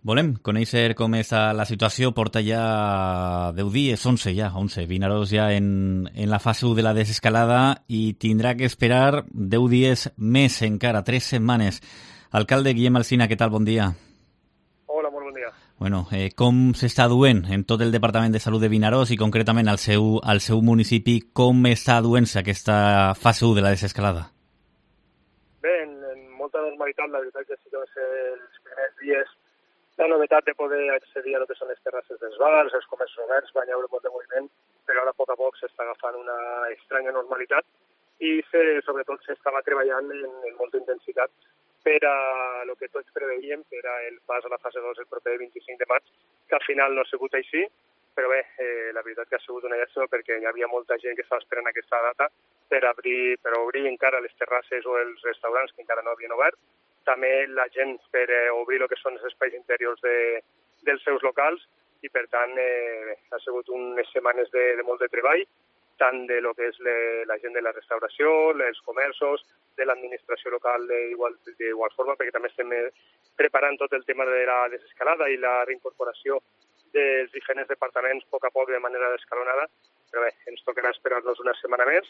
Volem conèixer com està la situació. Porta ja 10 dies, 11. Vinaròs ja en la fase 1 de la desescalada i tindrà que esperar 10 dies més encara, 3 setmanes. Alcalde Guillem Alsina, què tal? Bon dia. Hola, molt bon dia. Bueno, com s'està duent en tot el Departament de Salut de Vinaròs i concretament al seu municipi, com està duent-se aquesta fase 1 de la desescalada? Bé, en molta normalitat, la veritat que sí que va ser els primers dies la novetat de poder accedir a lo que són les terrasses dels bars, els comerços oberts, va haver molt de moviment, però ara a poc s'està agafant una estranya normalitat i sobretot s'estava treballant en molta intensitat per a el que tots preveiem, per a el pas a la fase 2 el proper 25 de maig, que al final no ha sigut així, però bé, la veritat que ha sigut una llàstima perquè hi havia molta gent que estava esperant aquesta data per obrir encara les terrasses o els restaurants que encara no havien obert, també la gent per obrir el que són els espais interiors dels seus locals i, per tant, ha sigut unes setmanes de molt de treball, tant de lo que és la gent de la restauració, els comerços, de l'administració local d'igual forma, perquè també estem preparant tot el tema de la desescalada i la reincorporació dels diferents departaments a poc de manera descalonada, però bé, ens tocarà esperar-nos una setmana més.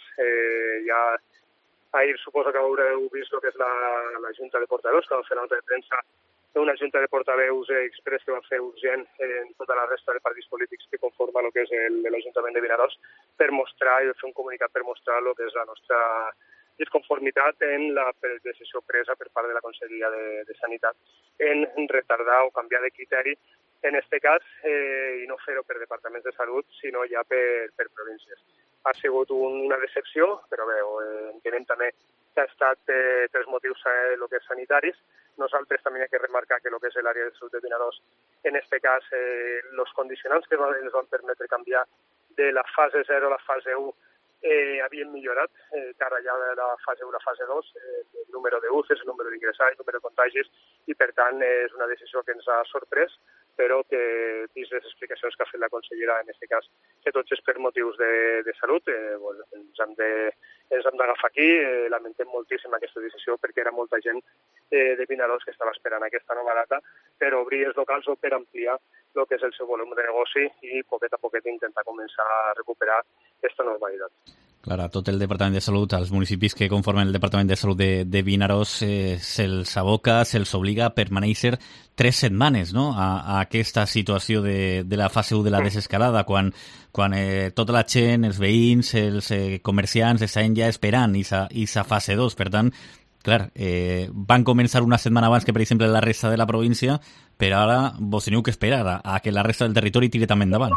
Ahir suposo que haureu vist el que és la Junta de Portaveus, que van fer nota de premsa, una Junta de Portaveus express que van fer urgent en tota la resta de partits polítics que conforma el que és l'Ajuntament de Vinaròs per mostrar i fer un comunicat per mostrar el que és la nostra disconformitat en la decisió presa per part de la Conselleria de Sanitat en retardar o canviar de criteri en aquest cas i no fer-ho per departaments de salut, sinó ja per províncies. Ha sigut una decepció, però bé, entenem també que ha estat pels motius el que és sanitaris. Nosaltres també hem de remarcar que el que és l'àrea de salut de Vinaròs, en aquest cas, els condicionants que ens van permetre canviar de la fase 0 a la fase 1 havien millorat, cara ja de la fase 1 a la fase 2, el número d'UCIs, el número d'ingressats, el número de contagis, i per tant és una decisió que ens ha sorprès, però que, vist les explicacions que ha fet la consellera, en aquest cas, que tots és per motius de salut, ens hem d'agafar aquí. Lamentem moltíssim aquesta decisió perquè era molta gent de Vinaròs que estava esperant aquesta nova data per obrir els locals o per ampliar el que és el seu volum de negoci i poquet a poquet intentar començar a recuperar aquesta normalitat. Clar, a tot el Departament de Salut, als municipis que conformen el Departament de Salut de Vinaròs, se'ls aboca, se'ls obliga a permanèixer 3 setmanes, no?, a aquesta situació de la fase 1 de la desescalada, quan tota la gent, els veïns, els comerciants estaven ja esperant aquesta fase 2. Per tant, clar, van començar una setmana abans que, per exemple, la resta de la província, però ara vos teniu que esperar a que la resta del territori tiri també endavant.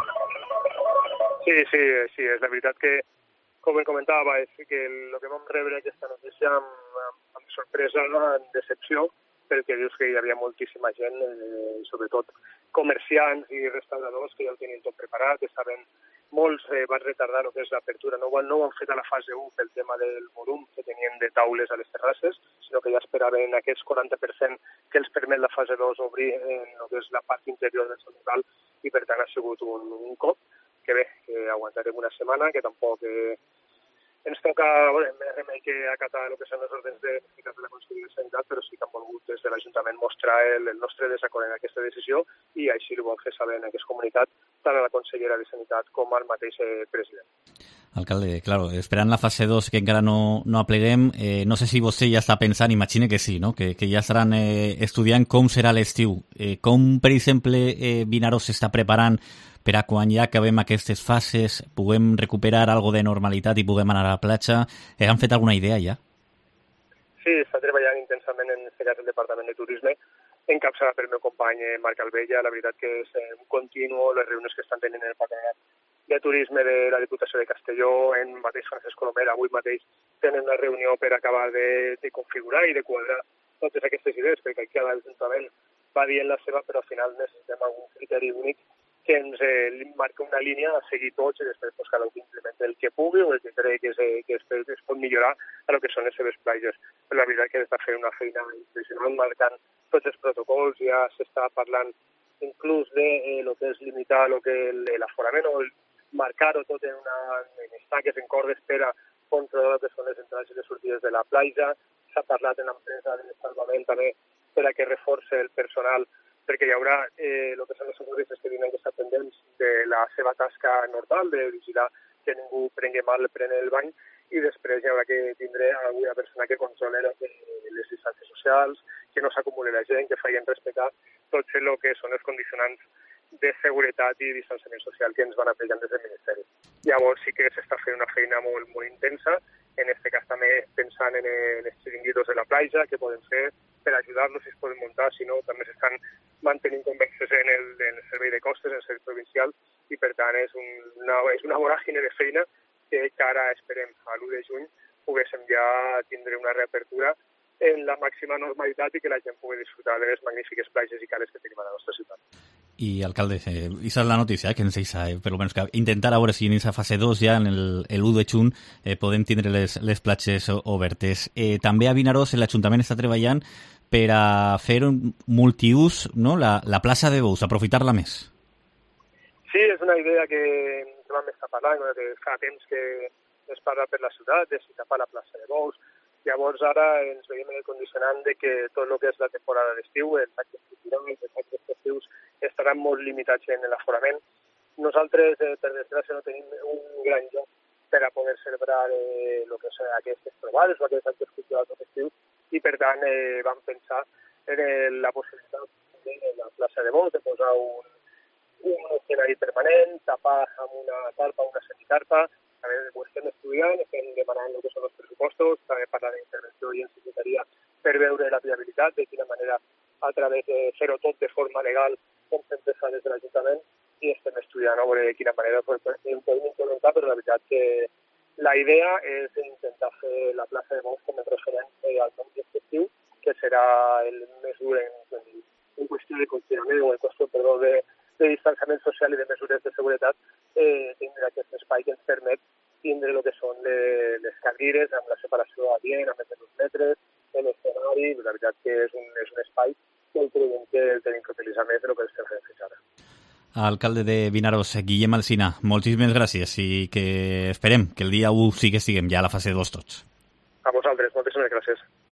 Sí, és la veritat que, com comentava, és que el que vam rebre aquesta notícia amb sorpresa, amb decepció, perquè dius que hi havia moltíssima gent, sobretot comerciants i restauradors que ja ho tenien tot preparat, estaven molts van retardar el que és l'apertura, no ho han fet a la fase 1 pel tema del volum que tenien de taules a les terrasses, sinó que ja esperaven aquests 40% que els permet la fase 2 obrir en el que és la part interior del seu local, i per tant ha sigut un cop que bé, que aguantarem una setmana, que tampoc ens toca més remei que acatar el que són les ordres de la Conselleria de Sanitat, però sí que hem volgut des de l'Ajuntament mostrar el nostre desacord en aquesta decisió i així ho vol fer saber en aquest comunicat tant a la Consellera de Sanitat com al mateix president. Alcalde, claro, esperant la fase 2 que encara no apleguem, no sé si vostè ja està pensant, imagine que sí, no?, que ja estaran estudiant com serà l'estiu. Com, per exemple, Vinaròs s'està preparant per a quan ja acabem aquestes fases, puguem recuperar algo de normalitat i puguem anar a la platja? Han fet alguna idea ja? Sí, està treballant intensament en aquest cas el Departament de Turisme, encapçalat pel meu company Marc Albella. La veritat que és un continu les reunions que estan tenint en el Patronat de Turisme de la Diputació de Castelló, en mateix Francesc Colomer, avui mateix tenen una reunió per acabar de configurar i de quadrar totes aquestes idees, perquè cada ajuntament va dient la seva, però al final necessitem algun criteri únic que ens marca una línia a seguir tots i després cada un implementa el que pugui o el que crec que es pot millorar a lo que són les seves platges. Però la veritat que està fent una feina impressionant, marcant tots els protocols, ja s'està parlant inclús de lo que és limitar lo que l'aforament o marcar-ho tot en estaques, en cordes per a controlar el que són les entrades i les sortides de la platja. S'ha parlat en l'empresa de salvament també per a que reforci el personal perquè hi haurà el que són els socorristes que tenen que estar pendents de la seva tasca normal, de vigilar que ningú prengui mal prenent el bany, i després hi haurà que tindre alguna persona que controli les distàncies socials, que no s'acumuli la gent, que facin respectar tot el que són els condicionants de seguretat i distanciament social que ens van aplicant des del Ministeri. Llavors sí que s'està fent una feina molt, molt intensa, en aquest cas també pensant en els xiringuitos de la platja, que poden fer per ajudar-los si es poden muntar, si no també s'estan mantenint converses en el servei de costes, en el servei provincial, i per tant és una voràgine de feina que ara esperem a l'1 de juny poguéssim ja tindre una reapertura en la màxima normalitat i que la gent pugui disfrutar de les magnífiques platges i cales que tenim a la nostra ciutat. Y, alcalde, esa es la noticia, que ens deixa, per almenys que intentar ara si en esa fase 2 ja, en el 1 de juny, podem tindre les platges obertes. També a Vinaròs l'Ajuntament està treballant per a fer un multiús, no? la plaça de Bous, aprofitar-la més. Sí, és una idea que vam estar parlant, que fa temps que es parla per la ciutat, de si tapar la plaça de Bous. Llavors ara ens veiem en el condicionant de que tot el que és la temporada d'estiu, els actes culturals, els actes festius, estaran molt limitats en l'aforament. Nosaltres, per desgràcia, no tenim un gran lloc per a poder celebrar el que són aquestes trobades o aquests actes culturals festius, i per tant vam pensar en la possibilitat de la plaça de Bous de posar un escenari permanent, tapar amb una tarpa, una semitarpa. A veure, ho estem estudiant, estem demanant el que són els pressupostos, també parlant d'intervenció i en secretaria per veure la viabilitat, de quina manera a través de fer-ho tot de forma legal com s'empesa des de l'Ajuntament, i estem estudiant a veure de quina manera ho podem implementar, però la veritat que la idea és intentar fer la plaça de Bous com a referent al nou festiu, que serà el més dur en qüestió de confinament o en qüestió, de distanciament social i de mesures de seguretat, tindre aquest espai que ens permet tindre el que són les cadires amb la separació adient, amb els 2 metres, l'escenari. La veritat que és un espai que creiem que el tenim que utilitzar més del que estem fent fins ara. Alcalde de Vinaròs, Guillem Alsina, moltíssimes gràcies i que esperem que el dia 1 sí que estiguem ja a la fase 2 tots. A vosaltres, moltíssimes gràcies.